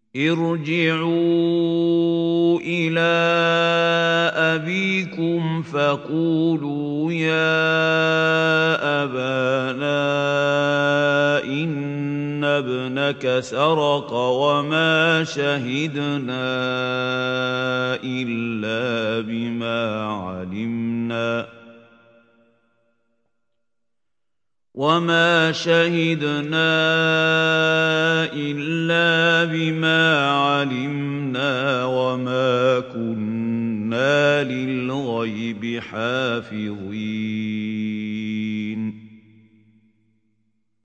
ارْجِعُوا إِلَىٰ أَبِيكُمْ فَقُولُوا يَا أَبَانَا إِنَّ ابْنَكَ سَرَقَ وَمَا شَهِدْنَا إِلَّا بِمَا عَلِمْنَا وَمَا كُنَّا لِلْغَيْبِ حَافِظِينَ